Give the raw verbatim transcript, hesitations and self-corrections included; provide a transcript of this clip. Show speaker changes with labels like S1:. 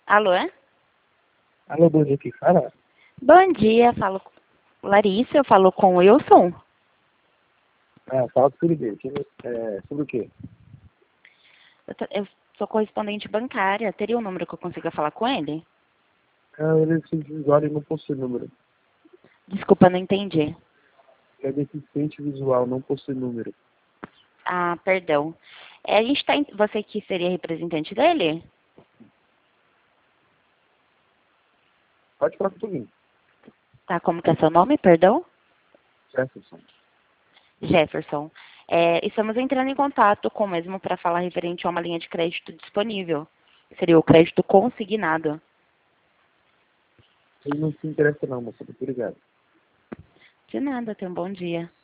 S1: Alô?
S2: Alô, bom dia, quem fala?
S1: Bom dia, falo com Larissa, eu falo com o Wilson.
S2: Ah, fala tudo bem. Que, é, sobre o quê?
S1: Eu, tô- eu sou correspondente bancária, teria um número que eu consiga falar com ele?
S2: Ah, ele é deficiente visual e não possui número.
S1: Desculpa, não entendi.
S2: Ele é deficiente visual, não possui número.
S1: Ah, perdão. É, a gente tá em... Você que seria representante dele?
S2: Pode falar comigo.
S1: Tá, como que é seu nome, perdão?
S2: Jefferson.
S1: Jefferson. É, estamos entrando em contato com o mesmo para falar referente a uma linha de crédito disponível. Seria o crédito consignado.
S2: Ele não se interessa não, moça. Muito obrigado.
S1: De nada, tenha um bom dia.